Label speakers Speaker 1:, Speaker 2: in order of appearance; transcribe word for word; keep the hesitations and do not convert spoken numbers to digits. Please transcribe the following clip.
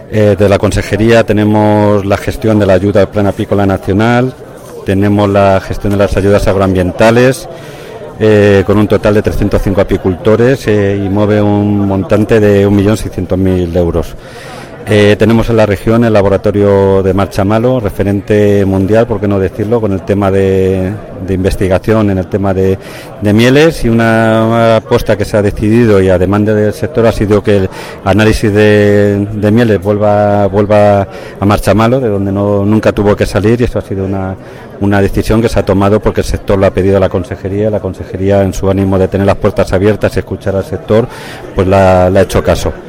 Speaker 1: Eh, de la Consejería tenemos la gestión de la ayuda al Plan Apícola Nacional, tenemos la gestión de las ayudas agroambientales, eh, con un total de trescientos cinco apicultores eh, y mueve un montante de un millón seiscientos mil euros. Eh, tenemos en la región el laboratorio de Marchamalo, referente mundial, por qué no decirlo, con el tema de, de investigación en el tema de, de mieles, y una, una apuesta que se ha decidido y a demanda del sector ha sido que el análisis de, de mieles vuelva, vuelva a Marchamalo, de donde no, nunca tuvo que salir, y eso ha sido una, una decisión que se ha tomado porque el sector lo ha pedido a la Consejería. La Consejería, en su ánimo de tener las puertas abiertas y escuchar al sector, pues la, la ha hecho caso.